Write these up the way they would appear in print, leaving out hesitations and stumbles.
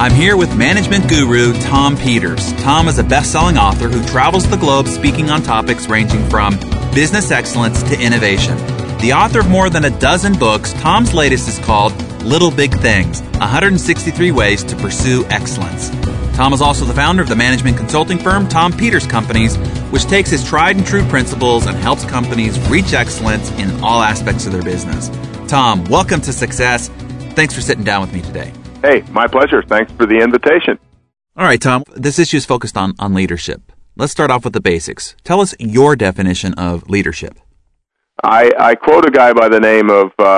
I'm here with management guru Tom Peters. Tom is a best-selling author who travels the globe speaking on topics ranging from business excellence to innovation. The author of more than a dozen books, Tom's latest is called Little Big Things, 163 Ways to Pursue Excellence. Tom is also the founder of the management consulting firm Tom Peters Companies, which takes his tried and true principles and helps companies reach excellence in all aspects of their business. Tom, welcome to Success. Thanks for sitting down with me today. Hey, my pleasure. Thanks for the invitation. All right, Tom, this issue is focused on leadership. Let's start off with the basics. Tell us your definition of leadership. I quote a guy by the name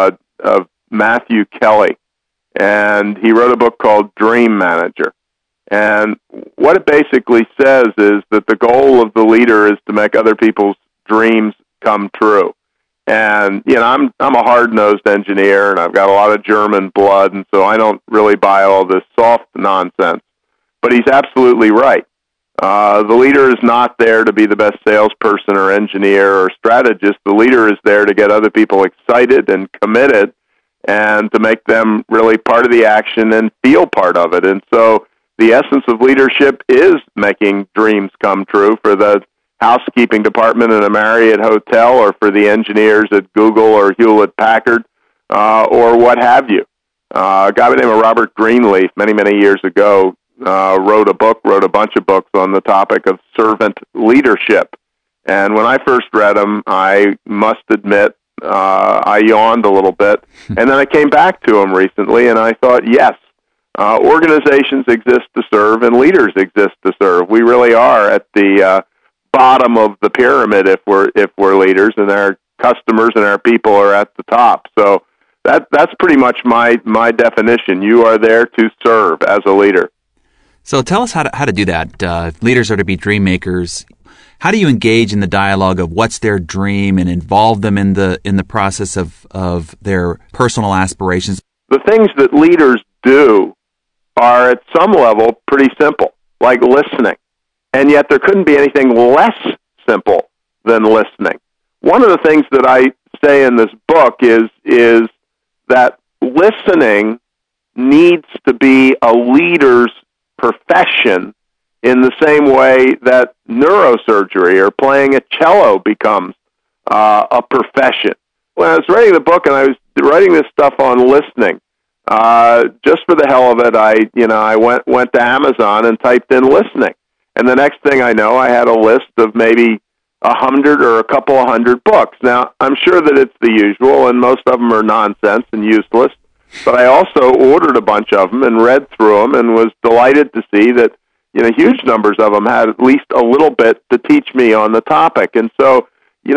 of Matthew Kelly, and he wrote a book called Dream Manager. And what it basically says is that the goal of the leader is to make other people's dreams come true. And, you know, I'm a hard-nosed engineer, and I've got a lot of German blood, and so I don't really buy all this soft nonsense. But he's absolutely right. The leader is not there to be the best salesperson or engineer or strategist. The leader is there to get other people excited and committed and to make them really part of the action and feel part of it. And so the essence of leadership is making dreams come true for the housekeeping department in a Marriott hotel or for the engineers at Google or Hewlett-Packard or what have you. A guy by the name of Robert Greenleaf many, many years ago wrote a bunch of books on the topic of servant leadership. And when I first read them, I must admit, I yawned a little bit. And then I came back to them recently, and I thought, yes, organizations exist to serve, and leaders exist to serve. We really are at the bottom of the pyramid if we're leaders, and our customers and our people are at the top. So that's pretty much my definition. You are there to serve as a leader. So tell us how to do that. Leaders are to be dream makers. How do you engage in the dialogue of what's their dream and involve them in the process of their personal aspirations? The things that leaders do are at some level pretty simple, like listening. And yet there couldn't be anything less simple than listening. One of the things that I say in this book is that listening needs to be a leader's profession in the same way that neurosurgery or playing a cello becomes a profession. When I was writing the book and I was writing this stuff on listening, just for the hell of it, I went to Amazon and typed in listening. And the next thing I know, I had a list of maybe 100 or a couple of hundred books. Now, I'm sure that it's the usual, and most of them are nonsense and useless. But I also ordered a bunch of them and read through them and was delighted to see that, huge numbers of them had at least a little bit to teach me on the topic. And so,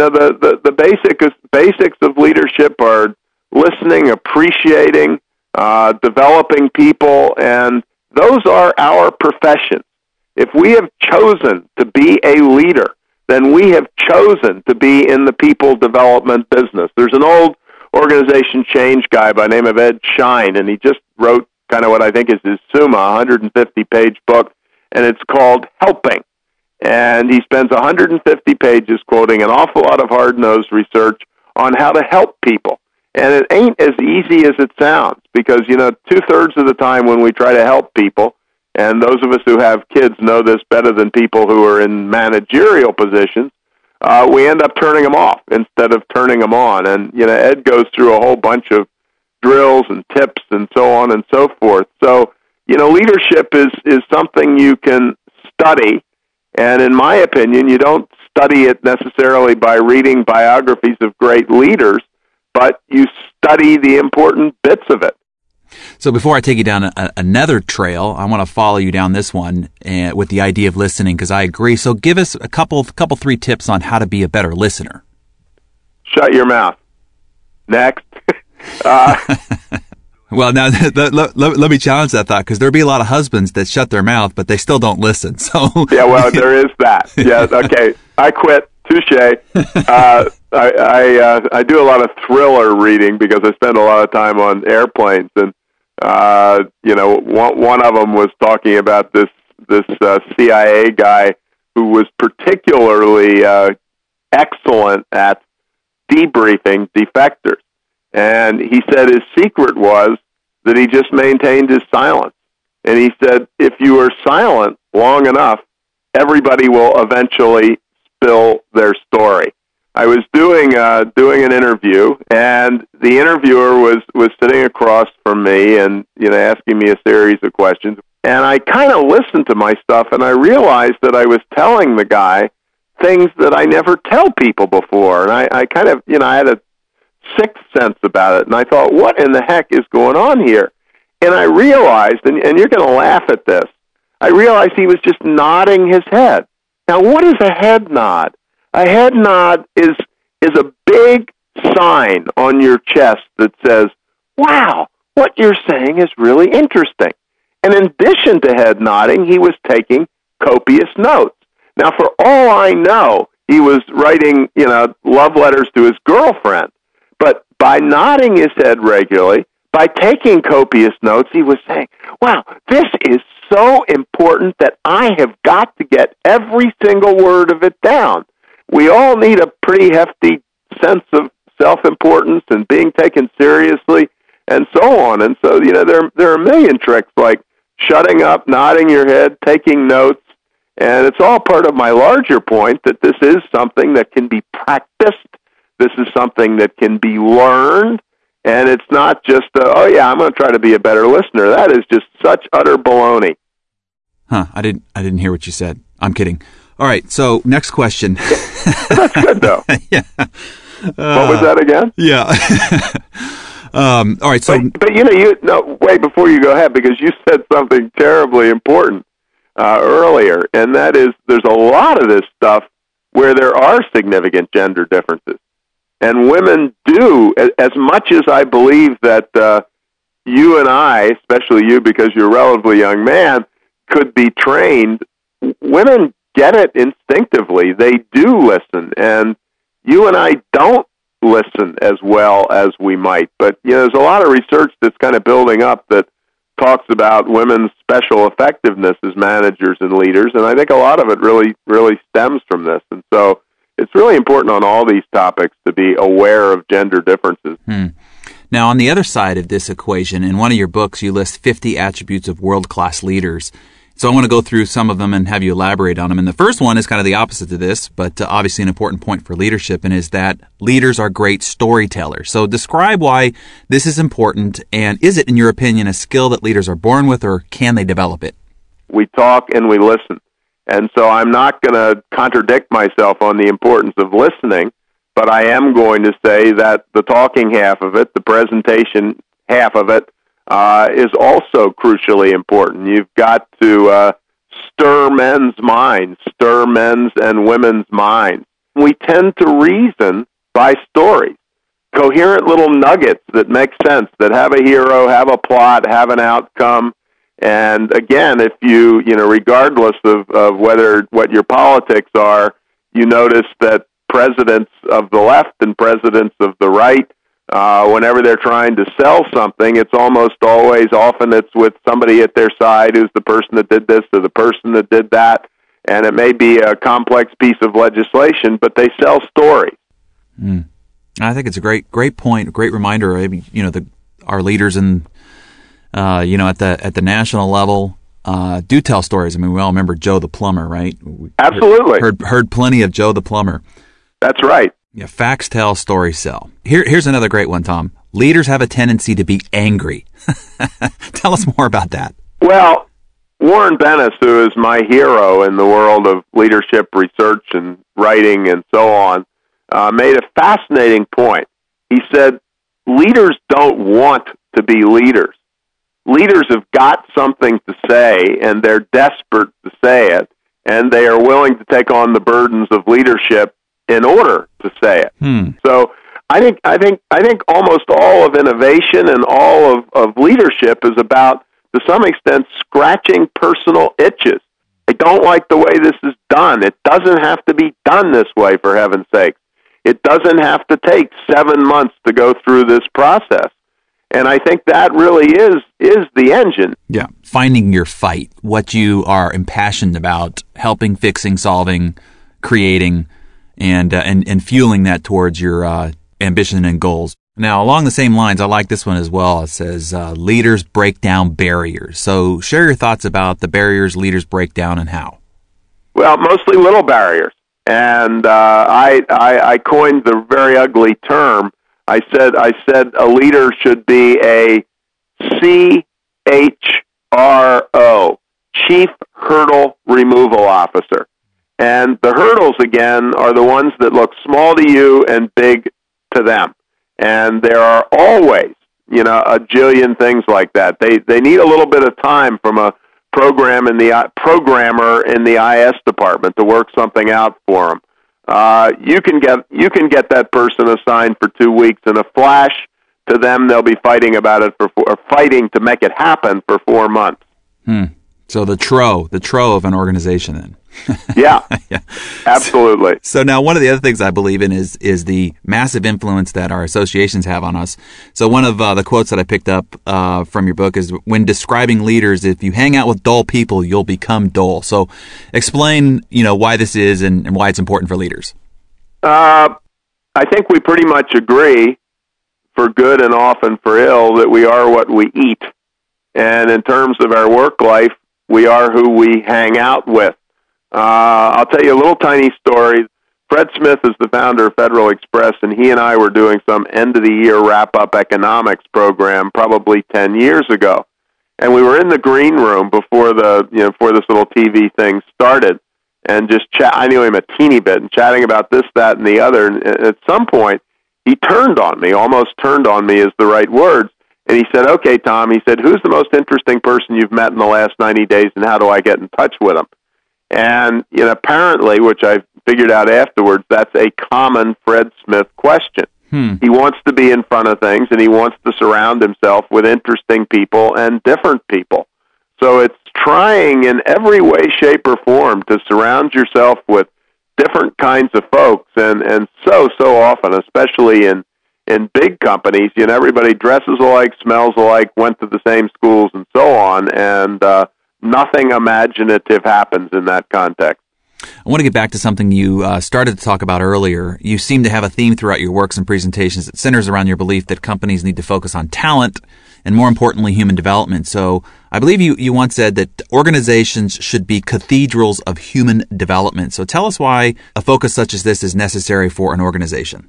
the basics of leadership are listening, appreciating, developing people, and those are our professions. If we have chosen to be a leader, then we have chosen to be in the people development business. There's an old organization change guy by the name of Ed Schein, and he just wrote kind of what I think is his Summa, 150-page book, and it's called Helping. And he spends 150 pages quoting an awful lot of hard-nosed research on how to help people. And it ain't as easy as it sounds because, two-thirds of the time when we try to help people, and those of us who have kids know this better than people who are in managerial positions, we end up turning them off instead of turning them on. And, Ed goes through a whole bunch of drills and tips and so on and so forth. So, leadership is something you can study. And in my opinion, you don't study it necessarily by reading biographies of great leaders, but you study the important bits of it. So before I take you down another trail, I want to follow you down this one with the idea of listening, because I agree. So give us a couple, three tips on how to be a better listener. Shut your mouth. Next. Well, now let me challenge that thought, because there'll be a lot of husbands that shut their mouth, but they still don't listen. So yeah, well, there is that. Yes. Okay. I quit. Touche. I do a lot of thriller reading because I spend a lot of time on airplanes, and one of them was talking about this CIA guy who was particularly excellent at debriefing defectors, and he said his secret was that he just maintained his silence. And he said, if you are silent long enough, everybody will eventually spill their story. I was doing an interview, and the interviewer was sitting across from me and asking me a series of questions. And I kind of listened to my stuff, and I realized that I was telling the guy things that I never tell people before. And I kind of, I had a sixth sense about it, and I thought, what in the heck is going on here? And I realized, and you're going to laugh at this, I realized he was just nodding his head. Now, what is a head nod? A head nod is a big sign on your chest that says, wow, what you're saying is really interesting. And in addition to head nodding, he was taking copious notes. Now, for all I know, he was writing, love letters to his girlfriend. But by nodding his head regularly, by taking copious notes, he was saying, wow, this is so important that I have got to get every single word of it down. We all need a pretty hefty sense of self-importance and being taken seriously and so on. And so, there are a million tricks like shutting up, nodding your head, taking notes, and it's all part of my larger point that this is something that can be practiced. This is something that can be learned, and it's not just, I'm going to try to be a better listener. That is just such utter baloney. Huh, I didn't hear what you said. I'm kidding. All right, so next question. That's good, though. Yeah. What was that again? Yeah. All right, so... But wait, before you go ahead, because you said something terribly important earlier, and that is there's a lot of this stuff where there are significant gender differences. And women do, as much as I believe that you and I, especially you because you're a relatively young man, could be trained, women get it instinctively. They do listen, and you and I don't listen as well as we might. But there's a lot of research that's kind of building up that talks about women's special effectiveness as managers and leaders, and I think a lot of it really stems from this. And so it's really important on all these topics to be aware of gender differences. Now, on the other side of this equation, in one of your books, you list 50 attributes of world-class leaders. So I want to go through some of them and have you elaborate on them. And the first one is kind of the opposite to this, but obviously an important point for leadership, and is that leaders are great storytellers. So describe why this is important, and is it, in your opinion, a skill that leaders are born with, or can they develop it? We talk and we listen. And so I'm not going to contradict myself on the importance of listening, but I am going to say that the talking half of it, the presentation half of it, is also crucially important. You've got to stir men's minds, stir men's and women's minds. We tend to reason by stories, coherent little nuggets that make sense, that have a hero, have a plot, have an outcome. And again, if you regardless of what your politics are, you notice that presidents of the left and presidents of the right, whenever they're trying to sell something, it's almost always, often it's with somebody at their side who's the person that did this or the person that did that. And it may be a complex piece of legislation, but they sell stories. I think it's a great point, a great reminder. Our leaders in, at the national level, do tell stories. I mean, we all remember Joe the Plumber, right? Absolutely. Heard plenty of Joe the Plumber. That's right. Yeah, facts tell, stories sell. Here's another great one, Tom. Leaders have a tendency to be angry. Tell us more about that. Well, Warren Bennis, who is my hero in the world of leadership research and writing and so on, made a fascinating point. He said, leaders don't want to be leaders. Leaders have got something to say, and they're desperate to say it, and they are willing to take on the burdens of leadership in order to say it. So I think almost all of innovation and all of leadership is about, to some extent, scratching personal itches. I don't like the way this is done. It doesn't have to be done this way, for heaven's sake. It doesn't have to take 7 months to go through this process. And I think that really is the engine. Yeah, finding your fight, what you are impassioned about, helping, fixing, solving, creating, and fueling that towards your ambition and goals. Now, along the same lines, I like this one as well. It says, leaders break down barriers. So share your thoughts about the barriers leaders break down and how. Well, mostly little barriers. And I coined the very ugly term. I said a leader should be a CHRO, Chief Hurdle Removal Officer. And the hurdles, again, are the ones that look small to you and big to them. And there are always, a jillion things like that. They need a little bit of time from a programmer in the IS department to work something out for them. You can get that person assigned for 2 weeks in a flash. To them, they'll be fighting about it fighting to make it happen for 4 months. So the TRO of an organization then. Yeah, absolutely. So now one of the other things I believe in is the massive influence that our associations have on us. So one of the quotes that I picked up from your book is, when describing leaders, if you hang out with dull people, you'll become dull. So explain, why this is and why it's important for leaders. I think we pretty much agree, for good and often for ill, that we are what we eat. And in terms of our work life, we are who we hang out with. I'll tell you a little tiny story. Fred Smith is the founder of Federal Express, and he and I were doing some end-of-the-year wrap-up economics program probably 10 years ago. And we were in the green room before before this little TV thing started, and just I knew him a teeny bit, and chatting about this, that, and the other. And at some point, he turned on me, almost turned on me is the right words. And he said, "Okay, Tom," he said, "who's the most interesting person you've met in the last 90 days, and how do I get in touch with him?" And apparently, which I figured out afterwards, that's a common Fred Smith question. He wants to be in front of things, and he wants to surround himself with interesting people and different people. So it's trying in every way, shape, or form to surround yourself with different kinds of folks. And so often, especially in big companies, everybody dresses alike, smells alike, went to the same schools, and so on, and nothing imaginative happens in that context. I want to get back to something you started to talk about earlier. You seem to have a theme throughout your works and presentations that centers around your belief that companies need to focus on talent and, more importantly, human development. So I believe you once said that organizations should be cathedrals of human development. So tell us why a focus such as this is necessary for an organization.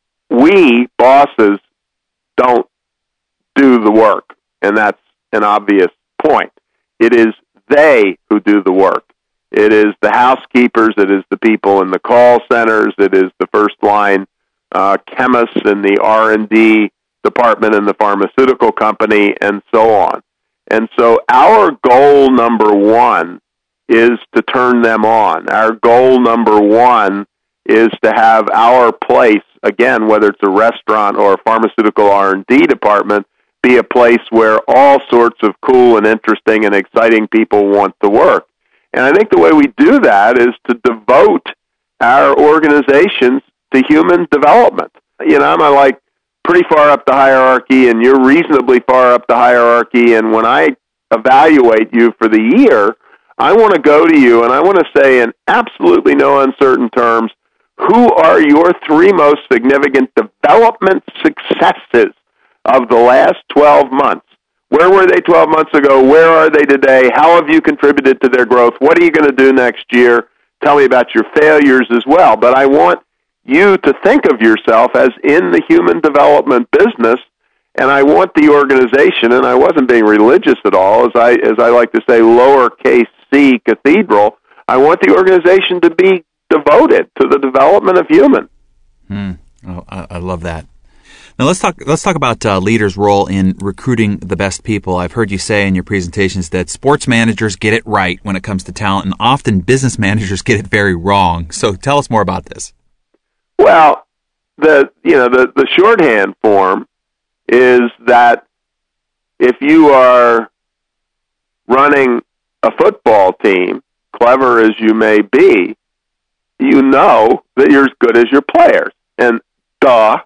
We, bosses, don't do the work, and that's an obvious point. It is they who do the work. It is the housekeepers, it is the people in the call centers, it is the first-line chemists in the R&D department in the pharmaceutical company, and so on. And so our goal number one is to turn them on. Our goal number one is to have our place, again, whether it's a restaurant or a pharmaceutical R&D department, be a place where all sorts of cool and interesting and exciting people want to work. And I think the way we do that is to devote our organizations to human development. I'm like pretty far up the hierarchy, and you're reasonably far up the hierarchy, and when I evaluate you for the year, I want to go to you and I want to say in absolutely no uncertain terms, who are your 3 most significant development successes of the last 12 months? Where were they 12 months ago? Where are they today? How have you contributed to their growth? What are you going to do next year? Tell me about your failures as well. But I want you to think of yourself as in the human development business, and I want the organization, and I wasn't being religious at all, as I like to say, lowercase c cathedral, I want the organization to be devoted to the development of humans. Oh, I love that. Now let's talk about leaders' role in recruiting the best people. I've heard you say in your presentations that sports managers get it right when it comes to talent, and often business managers get it very wrong. So tell us more about this. Well, the shorthand form is that if you are running a football team, clever as you may be, you know that you're as good as your players. And duh.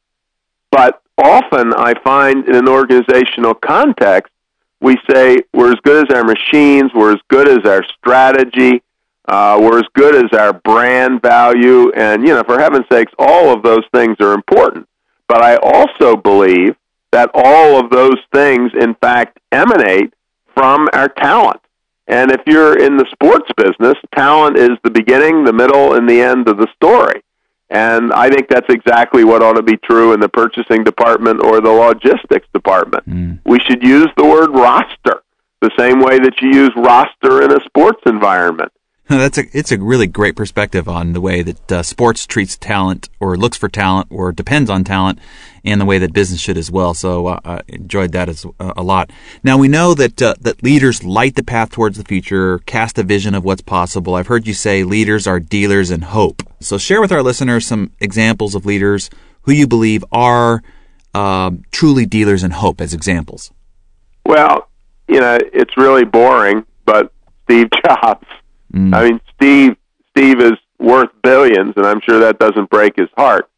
But often I find in an organizational context, we say we're as good as our machines, we're as good as our strategy, we're as good as our brand value, and, for heaven's sakes, all of those things are important. But I also believe that all of those things, in fact, emanate from our talent. And if you're in the sports business, talent is the beginning, the middle, and the end of the story. And I think that's exactly what ought to be true in the purchasing department or the logistics department. We should use the word roster the same way that you use roster in a sports environment. It's a really great perspective on the way that sports treats talent or looks for talent or depends on talent, and the way that business should as well. So I enjoyed that a lot. Now, we know that leaders light the path towards the future, cast a vision of what's possible. I've heard you say leaders are dealers in hope. So share with our listeners some examples of leaders who you believe are truly dealers in hope as examples. Well, it's really boring, but Steve Jobs. I mean, Steve is worth billions, and I'm sure that doesn't break his heart.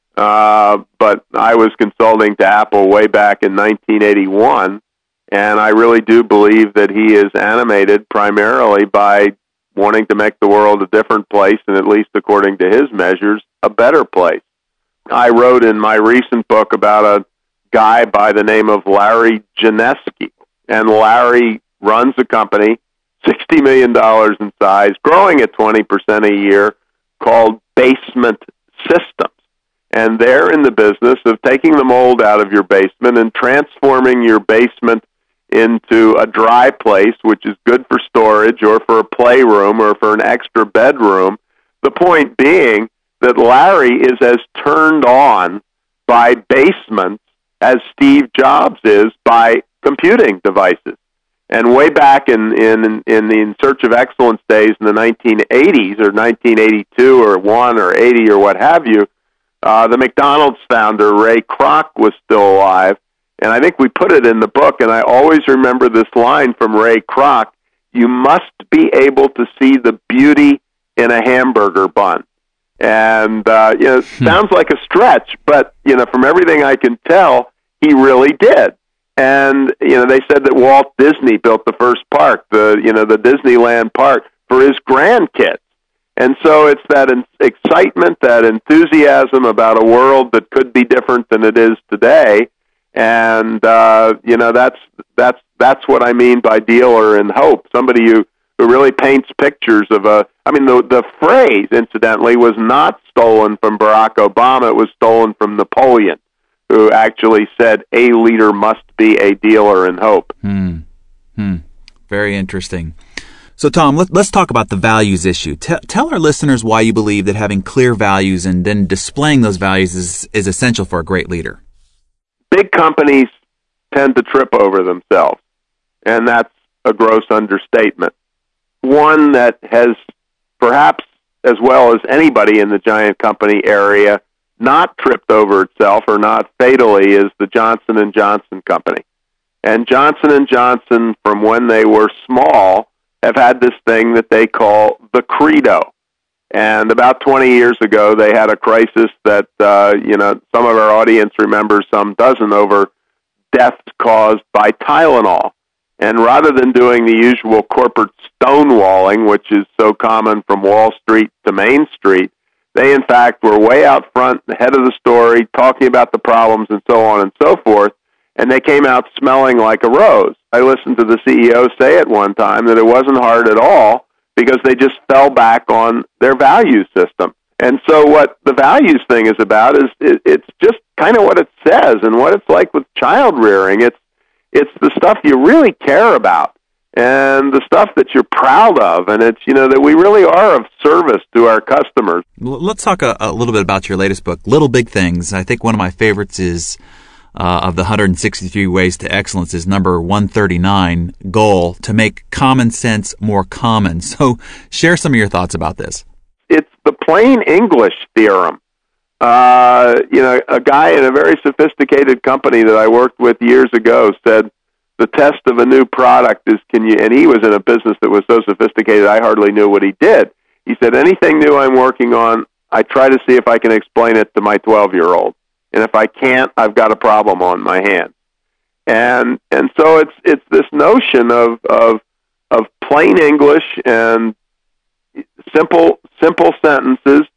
But I was consulting to Apple way back in 1981, and I really do believe that he is animated primarily by wanting to make the world a different place, and at least according to his measures, a better place. I wrote in my recent book about a guy by the name of Larry Janeski, and Larry runs a company, $60 million in size, growing at 20% a year, called Basement Systems. And they're in the business of taking the mold out of your basement and transforming your basement into a dry place, which is good for storage or for a playroom or for an extra bedroom. The point being that Larry is as turned on by basements as Steve Jobs is by computing devices. And way back in the Search of Excellence days in the 1980s, or 1982 or 1 or 80 or what have you, the McDonald's founder, Ray Kroc, was still alive. And I think we put it in the book, and I always remember this line from Ray Kroc: you must be able to see the beauty in a hamburger bun. And, sounds like a stretch, but, from everything I can tell, he really did. And, they said that Walt Disney built the first park, the Disneyland park, for his grandkids. And so it's that excitement, that enthusiasm about a world that could be different than it is today. And, that's what I mean by dealer in hope. Somebody who really paints pictures of the phrase, incidentally, was not stolen from Barack Obama. It was stolen from Napoleon, who actually said a leader must be a dealer in hope. Very interesting. So, Tom, let's talk about the values issue. Tell our listeners why you believe that having clear values and then displaying those values is essential for a great leader. Big companies tend to trip over themselves, and that's a gross understatement. One that has, perhaps as well as anybody in the giant company area, not tripped over itself or not fatally, is the Johnson & Johnson company. And Johnson & Johnson, from when they were small, have had this thing that they call the credo. And about 20 years ago, they had a crisis that, some of our audience remembers, some doesn't, over deaths caused by Tylenol. And rather than doing the usual corporate stonewalling, which is so common from Wall Street to Main Street, they, in fact, were way out front, the head of the story, talking about the problems and so on and so forth, and they came out smelling like a rose. I listened to the CEO say at one time that it wasn't hard at all because they just fell back on their value system. And so what the values thing is about is it's just kind of what it says and what it's like with child rearing. It's the stuff you really care about and the stuff that you're proud of, and it's, that we really are of service to our customers. Let's talk a little bit about your latest book, Little Big Things. I think one of my favorites is of the 163 Ways to Excellence is number 139, goal, to make common sense more common. So share some of your thoughts about this. It's the plain English theorem. A guy in a very sophisticated company that I worked with years ago said, the test of a new product is and he was in a business that was so sophisticated I hardly knew what he did. He said, anything new I'm working on, I try to see if I can explain it to my 12-year-old. And if I can't, I've got a problem on my hands. And so it's this notion of plain English and simple sentences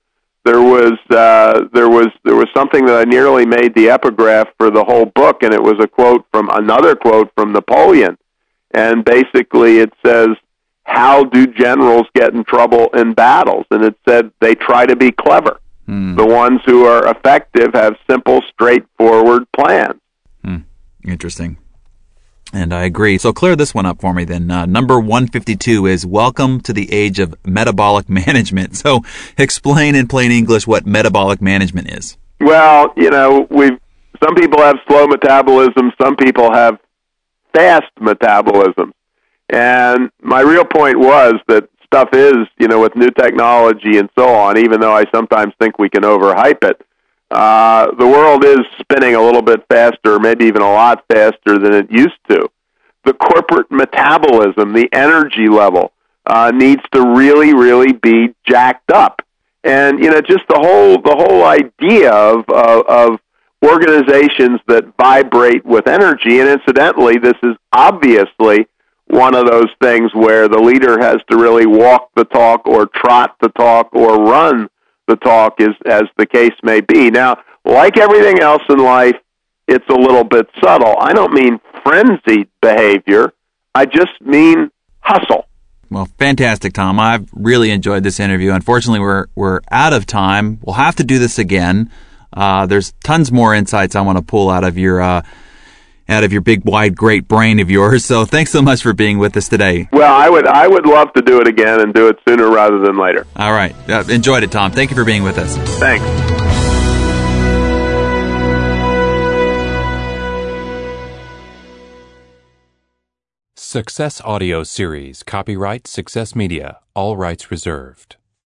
there was something that I nearly made the epigraph for the whole book, and it was another quote from Napoleon, and basically it says, "How do generals get in trouble in battles?" And it said they try to be clever. The ones who are effective have simple, straightforward plans. Interesting. And I agree. So clear this one up for me then. Number 152 is Welcome to the Age of Metabolic Management. So explain in plain English what metabolic management is. Well, some people have slow metabolism, some people have fast metabolism. And my real point was that stuff is, with new technology and so on, even though I sometimes think we can overhype it, the world is spinning a little bit faster, maybe even a lot faster than it used to. The corporate metabolism, the energy level, needs to really, really be jacked up. And, just the whole idea of organizations that vibrate with energy, and incidentally, this is obviously one of those things where the leader has to really walk the talk or trot the talk or run the talk, as the case may be. Now, like everything else in life, it's a little bit subtle. I don't mean frenzied behavior. I just mean hustle. Well, fantastic, Tom. I've really enjoyed this interview. Unfortunately, we're out of time. We'll have to do this again. There's tons more insights I want to pull out of your big, wide, great brain of yours. So thanks so much for being with us today. Well, I would love to do it again and do it sooner rather than later. All right. Enjoyed it, Tom. Thank you for being with us. Thanks. Success Audio Series. Copyright Success Media. All rights reserved.